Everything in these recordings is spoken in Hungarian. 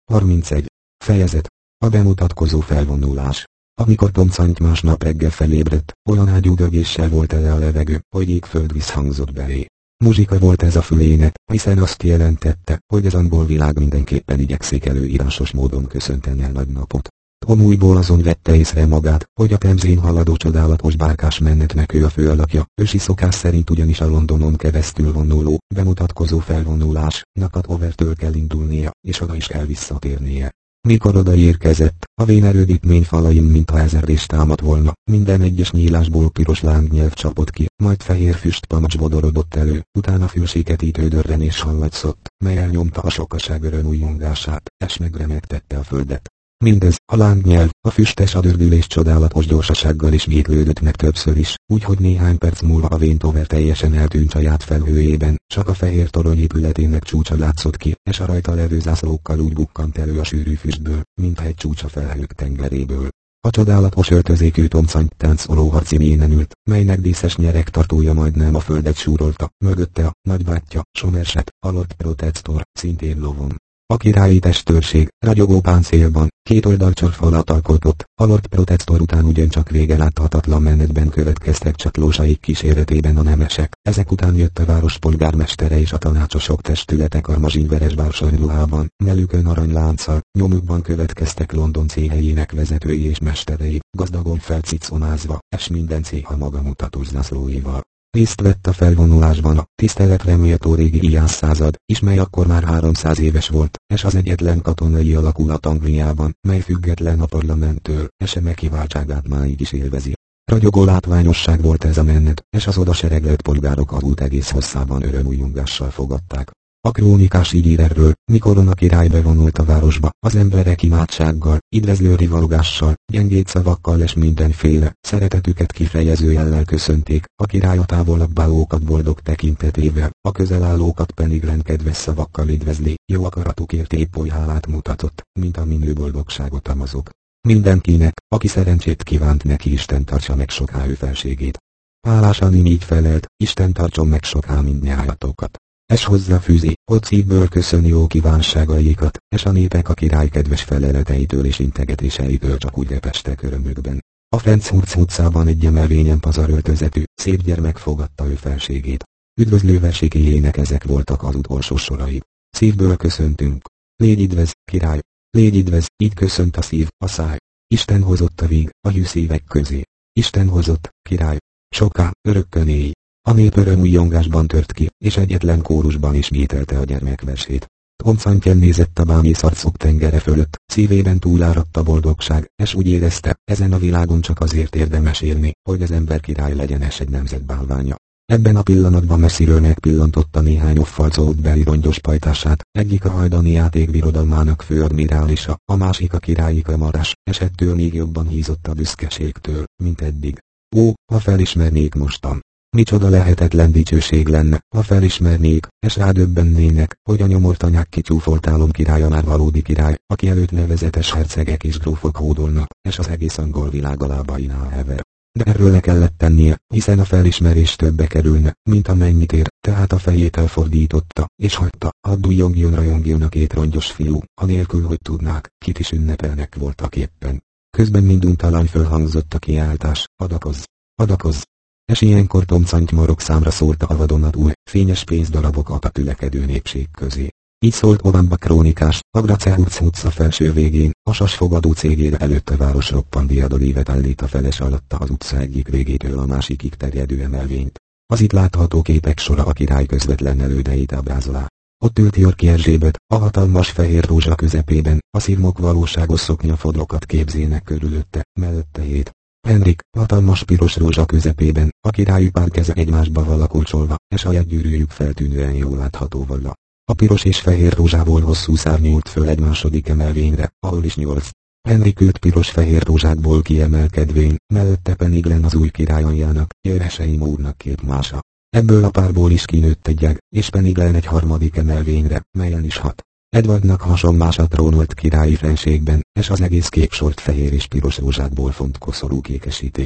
31. Fejezet. A bemutatkozó felvonulás. Amikor Tom Cant másnap reggel felébredt, olyan ágyúdögéssel volt tele a levegő, hogy jégföld visszhangzott belé. Muzsika volt ez a fülének, hiszen azt jelentette, hogy az angol világ mindenképpen igyekszik előírásos módon köszönteni el nagy napot. Tom újból azon vette észre magát, hogy a Temzén haladó csodálatos bárkás menetnek ő a főalakja, ősi szokás szerint ugyanis a Londonon keresztül vonuló, bemutatkozó felvonulásnak a Overtől kell indulnia, és oda is kell visszatérnie. Mikor odaérkezett, a vén erődítmény falain mintha ezerrés támadt volna, minden egyes nyílásból piros lángnyelv csapott ki, majd fehér füstpamacs vodorodott elő, utána fülsiketítő dörrenés hallatszott, mely elnyomta a sokaság örömújongását, és megremegtette a földet. Mindez, a lángnyelv, a füstes adördülés csodálatos gyorsasággal ismétlődött meg többször is, úgyhogy néhány perc múlva a Véntover teljesen eltűnt saját felhőjében, csak a fehér torony épületének csúcsa látszott ki, és a rajta levő zászlókkal úgy bukkant elő a sűrű füstből, mintha egy csúcs a felhők tengeréből. A csodálatos öltözékű Tom Cant táncoló harcimjénen ült, melynek díszes nyeregtartója majdnem a földet súrolta, mögötte a nagybátyja, Somerset, a Lord Protector, szintén lovon. A királyi testőrség, ragyogó páncélban, két oldalcsorfalat alkotott, a Lord Protector után ugyancsak vége láthatatlan menetben következtek csatlósaik kíséretében a nemesek, ezek után jött a város polgármestere és a tanácsosok testületek armazsínyveres bársonyruhában, mellükön aranylánccal, nyomukban következtek London céhelyének vezetői és mesterei, gazdagon felciconázva, és minden céh a maga mutatós zászlóival. Részt vett a felvonulásban a tiszteletre méltó régi Iász század, is mely akkor már 300 éves volt, és az egyetlen katonai alakulat Angliában, mely független a parlamenttől, és eme kiváltságát máig is élvezi. Ragyogó látványosság volt ez a menet, és az oda sereglett polgárok az út egész hosszában örömújungással fogadták. A krónikás így ír erről, mikor a király bevonult a városba, az emberek imádsággal, üdvözlő rivalgással, gyengéd szavakkal és mindenféle szeretetüket kifejező jellel köszönték, a király a távolabb állókat boldog tekintetével, a közelállókat pedig rendkedves szavakkal üdvözli, jó akaratukért épp oly hálát mutatott, mint a minő boldogságot amazok. Mindenkinek, aki szerencsét kívánt neki, Isten tartsa meg soká ő felségét. Hálásan így felelt, Isten tartson meg soká mindnyájatokat. És hozzáfűzi, hogy szívből köszöni jó kívánságaikat, és a népek a király kedves feleleteitől és integetéseitől csak úgy repestek örömükben. A Fencz utcában egy emelvényen pazaröltözetű, szép gyermek fogadta ő felségét. Üdvözlő versikéjének ezek voltak az utolsó sorai. Szívből köszöntünk. Légy idvez, király! Légy idvez, így köszönt a szív, a száj. Isten hozott a víg, a hű szívek közé. Isten hozott, király! Soká, örökkön élj! A nép örömújongásban tört ki, és egyetlen kórusban ismételte a gyermekversét. Tom Cant nézett a bámész arcok tengere fölött, szívében túláradt a boldogság, és úgy érezte, ezen a világon csak azért érdemes élni, hogy az ember király legyen és egy nemzet bálványa. Ebben a pillanatban messziről megpillantotta néhány offalcó útbeli rongyos pajtását, egyik a hajdani játék birodalmának főadmirálisa, a másik a királyi kamarás, és ettől még jobban hízott a büszkeségtől, mint eddig. Ó, ha felismernék mostan! Micsoda lehetetlen dicsőség lenne, ha felismernék, és rádöbbennének, hogy a nyomortanyák kicsúfolt álom királya már valódi király, aki előtt nevezetes hercegek és grófok hódolnak, és az egész angol világ a lábainál hever. De erről le kellett tennie, hiszen a felismerés többe kerülne, mint amennyit ér, tehát a fejét elfordította, és hagyta, hadd rajongjon a két rongyos fiú, anélkül, hogy tudnák, kit is ünnepelnek voltak éppen. Közben minduntalan fölhangzott a kiáltás, adakozz, adakozz! És ilyenkor Tom Cant marok számra szórta a vadonatúj, fényes pénzdarabokat a tülekedő népség közé. Így szólt Ovamba krónikás, a Gracehurz utca felső végén, a sas fogadó cégére előtt a város roppant diadalívet állít a feles alatta az utca egyik végétől a másikig terjedő emelvényt. Az itt látható képek sora a király közvetlen elődeit ábrázolá. Ott ült York Erzsébet, a hatalmas fehér rózsa közepében, a szirmok valóságos szoknyafodrokat képzének körülötte, mellette hét. Henrik, hatalmas piros rózsa közepében, a királyi pár keze egymásba valakulcsolva, és a jegygyűrűjük feltűnően jól látható valla. A piros és fehér rózsából hosszú szár nyúlt föl egy második emelvényre, ahol is 8. Henrik ült piros-fehér rózsákból kiemelkedvén, mellette pedig Glenn az új király anyjának, Jöveseim úrnak képmása. Ebből a párból is kinőtt egy gyeg, és Peniglen egy harmadik emelvényre, melyen is 6. Edwardnak hasonmása trónolt királyi fenségben, és az egész képsort fehér és piros rózsákból font koszorú kékesíték.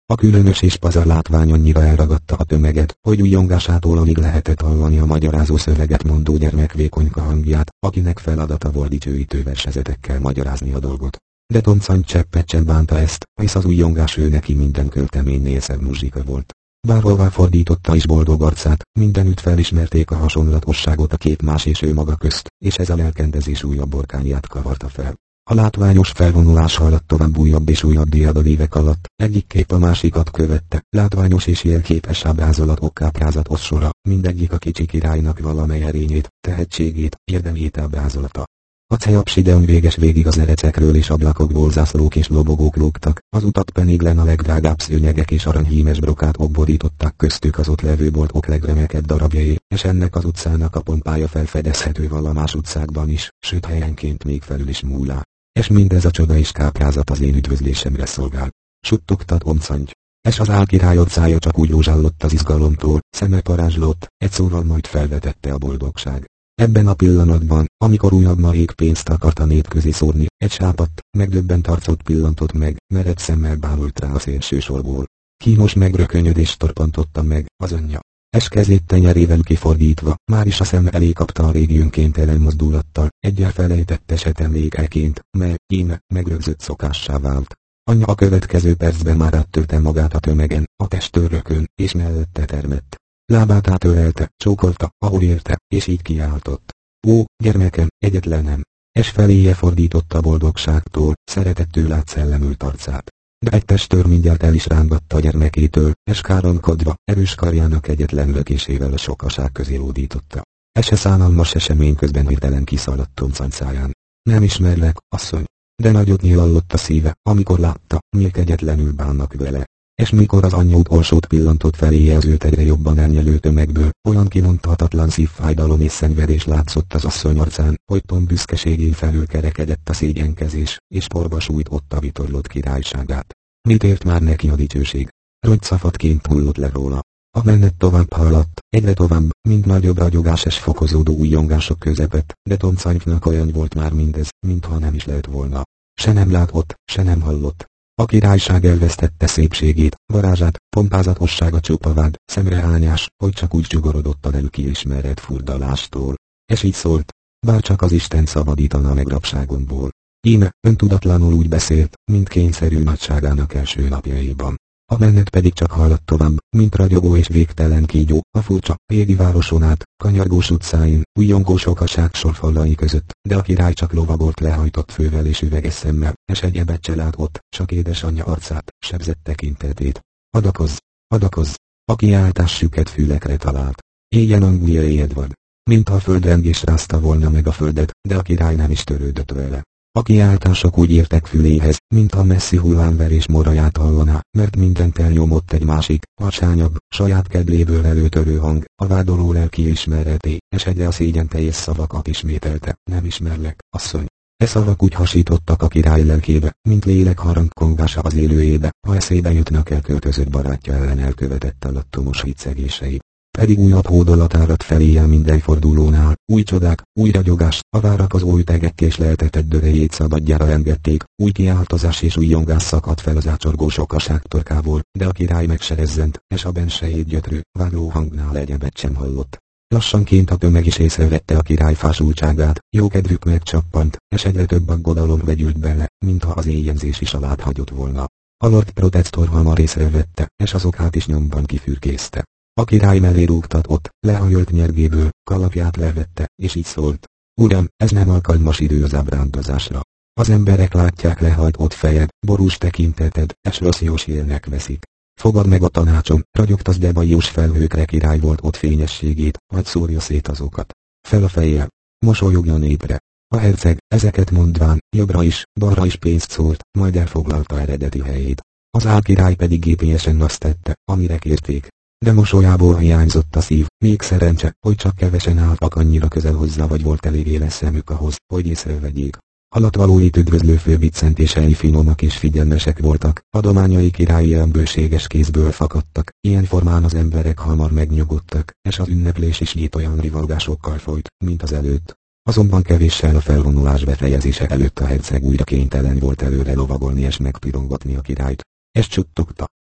A különös és pazar látvány annyira elragadta a tömeget, hogy ujjongásától alig lehetett hallani a magyarázó szöveget mondó gyermek vékonyka hangját, akinek feladata volt dicsőítő versezetekkel magyarázni a dolgot. De Toncany cseppet sem bánta ezt, hisz az ujjongás ő neki minden költeménynél szebb muzsika volt. Bárhová fordította is boldog arcát, mindenütt felismerték a hasonlatosságot a két más és ő maga közt, és ez a lelkendezés újabb orkányát kavarta fel. A látványos felvonulás haladt tovább újabb és újabb diadalívek alatt, egyik kép a másikat követte, látványos és jelképes ábrázolat káprázat osszora, mindegyik a kicsi királynak valamely erényét, tehetségét, érdemét ábrázolata. A Ceapsideon véges végig az erecekről és ablakokból zászlók és lobogók lógtak, az utat peniglen a legdrágább szőnyegek és aranyhímes brokátok borították köztük az ott levő boltok legremekebb darabjai, és ennek az utcának a pompája felfedezhető valamás utcákban is, sőt helyenként még felül is múlá. És mindez a csoda és káprázat az én üdvözlésemre szolgál. Suttogta Toncany. És az álkirály orcája csak úgy rózsállott az izgalomtól, szeme parázslott, egy szóval majd felvetette a boldogság. Ebben a pillanatban, amikor újabb marék pénzt akart a nép közé szórni, egy sápadt, megdöbbent arcot pillantott meg, mered szemmel bámult rá a szélső sorból. Kínos megrökönyödést torpantotta meg, az anyja. És kezét tenyerével kifordítva, már is a szem elé kapta a régi önkéntelen mozdulattal, egyel felejtett eset emlékeként, mely, íme, megrögzött szokássá vált. Anyja a következő percben már áttörte magát a tömegen, a testőrökön, és mellette termett. Lábát átölelte, csókolta, ahol érte, és így kiáltott. Ó, gyermekem, egyetlenem! És feléje fordította a boldogságtól, szeretettől átszellemült arcát. De egy testőr mindjárt el is rángatta a gyermekétől, és káronkodva, erős karjának egyetlen lökésével a sokaság közé lódította. Se szánalmas esemény közben hirtelen kiszaladt Toncany száján. Nem ismerlek, asszony. De nagyot nyilallott a szíve, amikor látta, milyen egyetlenül bánnak vele. És mikor az anyja utolsót pillantott feléje az őt egyre jobban elnyelő tömegből, olyan kimondhatatlan szívfájdalom és szenvedés látszott az asszony arcán, hogy Tom büszkeségén felül kerekedett a szégyenkezés, és porba sújt ott a vitorlott királyságát. Mit ért már neki a dicsőség? Rongyszafadként hullott le róla. A menet tovább haladt, egyre tovább, mint nagyobb ragyogás és fokozódó újjongások közepett, de Toncanynak olyan volt már mindez, mintha nem is lehet volna. Se nem látott, se nem hallott. A királyság elvesztette szépségét, varázsát, pompázatossága csupa vád, szemrehányás, hogy csak úgy csugorodott a lelkiismeret furdalástól. És így szólt, bárcsak az Isten szabadítana meg rabságomból. Íme, öntudatlanul úgy beszélt, mint kényszerű nagyságának első napjaiban. A menet pedig csak haladt tovább, mint ragyogó és végtelen kígyó, a furcsa, régi városon át, kanyargós utcáin, újjongó sokaság sorfalai között, de a király csak lovagolt lehajtott fővel és üveges szemmel, és egyebet se látott, csak édesanyja arcát, sebzett tekintetét. Adakozz! Adakozz! A kiáltás süket fülekre talált. Éljen Angliai Edward! Mintha a földrengés rázta volna meg a földet, de a király nem is törődött vele. A kiáltások úgy értek füléhez, mintha messzi hullámverés moraját hallaná, mert mindent elnyomott egy másik, harsányabb, saját kedléből előtörő hang, a vádoló lelkiismereté, és egyre a szégyenteljes szavakat ismételte, nem ismerlek, asszony. E szavak úgy hasítottak a király lelkébe, mint lélek harangkongása az élőjébe, ha eszébe jutnak elköltözött barátja ellen elkövetett alattomos hiccegései. Pedig újabb hódolat áradt feléje minden fordulónál, új csodák, új ragyogás, a várakozó ütegek és leltetett dörejét szabadjára engedték, új kiáltozás és új jongás szakadt fel az ácsorgó sokaság torkából, de a király meg se rezzent, és a bensejét gyötrő, vágló hangnál egyebet sem hallott. Lassanként a tömeg is észrevette a király fásultságát, jókedvük megcsappant, és egyre több aggodalom vegyült bele, mintha az éjjenzés is alá hagyott volna. A Lord Protector hamar észrevette, és az okát is nyomban kifürkészte. A király mellé rúgtatott, lehajolt nyergéből, kalapját levette, és így szólt. Uram, ez nem alkalmas idő az ábrándozásra. Az emberek látják lehajtott fejed, borús tekinteted, és rossz jósélnek veszik. Fogad meg a tanácsom, ragyogtat az debajós felhőkre király volt ott fényességét, vagy szórja szét azokat. Fel a fejjel. Mosolyogja a népre. A herceg, ezeket mondván, jobbra is, balra is pénzt szólt, majd elfoglalta eredeti helyét. Az álkirály pedig gépélyesen azt tette, amire kérték. De mosolyából hiányzott a szív, még szerencse, hogy csak kevesen álltak annyira közel hozzá, vagy volt elég éles szemük ahhoz, hogy észrevegyék. Alattvalóit üdvözlő főviccentései finomak és figyelmesek voltak, adományai királyi bőséges kézből fakadtak, ilyen formán az emberek hamar megnyugodtak, és az ünneplés is így olyan rivalgásokkal folyt, mint az előtt. Azonban kevéssel a felvonulás befejezése előtt a herceg újra kénytelen volt előre lovagolni és megpirongatni a királyt. És csuttogta.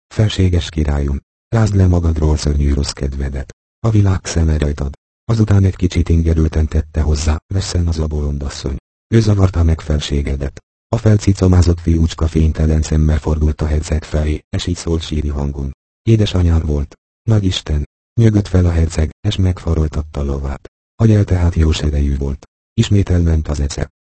Felséges királyom, rázd le magadról szörnyű rossz kedvedet. A világ szeme rajtad. Azután egy kicsit ingerülten tette hozzá, veszen az a bolondasszony. Ő zavarta meg felségedet. A felcicomázott fiúcska fénytelen szemmel fordult a herceg felé, és így szólt síri hangon. Édesanyám volt. Nagyisten! Nyögött fel a herceg, és megfaroltatta lovát. Agyel tehát jós erejű volt. Ismét elment az ece.